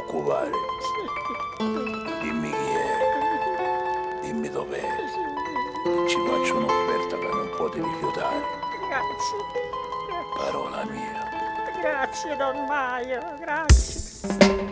preoccupare. Dimmi chi è, dimmi dov'è. Ci faccio un'offerta che non puoi rifiutare. Grazie. Parola mia. Grazie, Don Maio, grazie.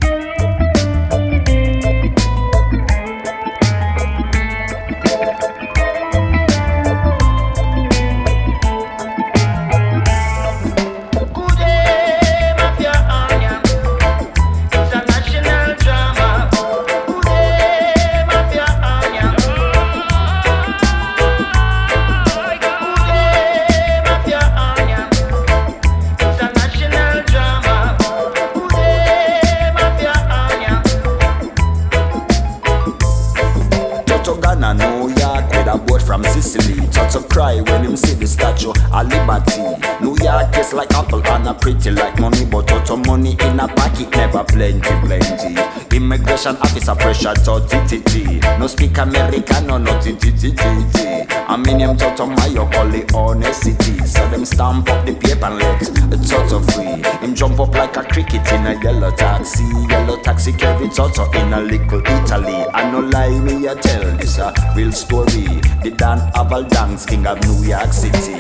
From Sicily, Toto cry when him see the statue of liberty. New York tastes like apple and a pretty like money, but Toto money in a pocket never plenty. Immigration officer pressure to TTT. No speak Americano, no TTT. I mean him Toto Mayo call it honesty. So them stamp up the paper and let Toto free. Him jump up like a cricket in a yellow taxi carry Toto in a little Italy. I no lie me I tell this a real story. The Dan Avaldan's king of New York City.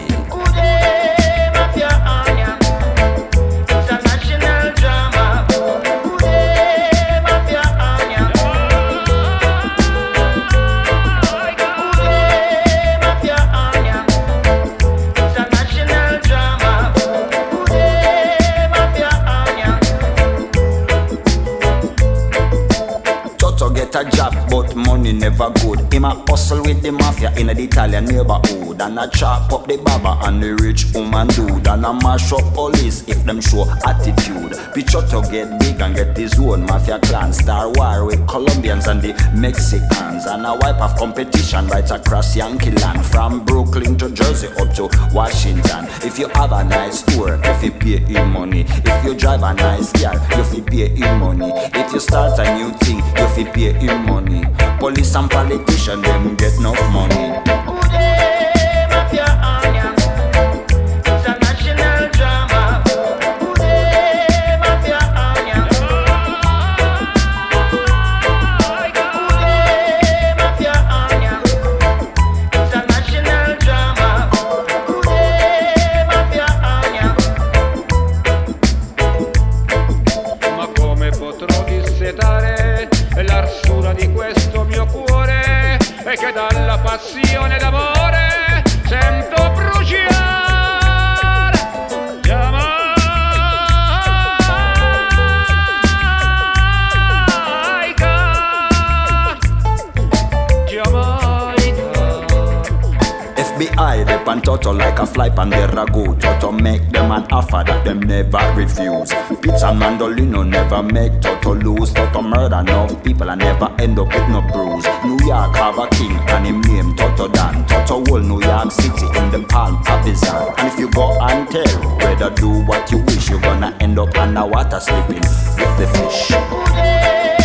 International drama. Get a job, but money never good. Him a hustle with the mafia in the Italian neighborhood, and a chop up the baba and the rich woman dude, and a mash up police if them show attitude. Picture to get big and get his own mafia clan. Star war with Colombians and the Mexicans, and a wipe of competition right across Yankee land, from Brooklyn to Jersey up to Washington. If you have a nice tour, if you pay in money. If you drive a nice car, you fi pay in money. If you start a new thing, you fi pay in money. Police and politicians, them get enough money. International drama. International drama. Ma come potrò dissetare l'arsura di questo mio cuore, e che dalla passione d'amore sento bruciare FBI, they pan Toto like a fly pan the ragu. Toto make them an offer that them never refuse. Pizza and mandolino never make Toto lose. Toto murder enough people and never end up with no bruise. New York have a king and him name Toto Dan. Toto whole New York City in the palm of his hand. And if you go and tell, whether do what you wish, you're gonna end up underwater sleeping with the fish.